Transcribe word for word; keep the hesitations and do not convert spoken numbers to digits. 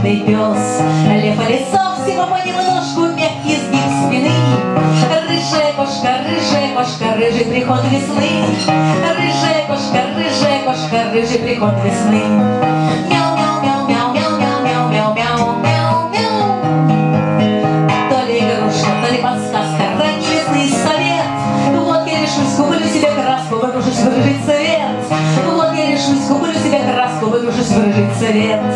бедный пес. Лев и Лисовского по немножку мягкий сгиб спины. Рыжая кошка, рыжая кошка, рыжий приход весны. Рыжая кошка, рыжая кошка, рыжий приход весны. Мяу, мяу, мяу, мяу, мяу, мяу, мяу, мяу, мяу, мяу. То ли игрушка, то ли подсказка, ранний весны совет. Вот я решусь, куплю себе краску, выкрашусь в рыжий цвет. Вот я решусь, куплю себе краску, выкрашусь в рыжий цвет.